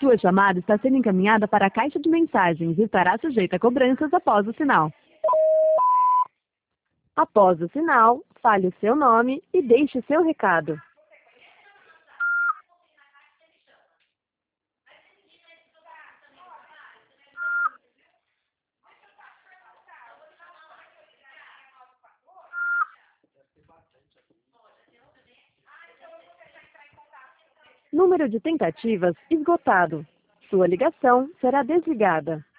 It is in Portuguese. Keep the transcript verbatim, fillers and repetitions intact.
Sua chamada está sendo encaminhada para a caixa de mensagens e estará sujeita a cobranças após o sinal. Após o sinal, fale o seu nome e deixe seu recado. Número de tentativas esgotado. Sua ligação será desligada.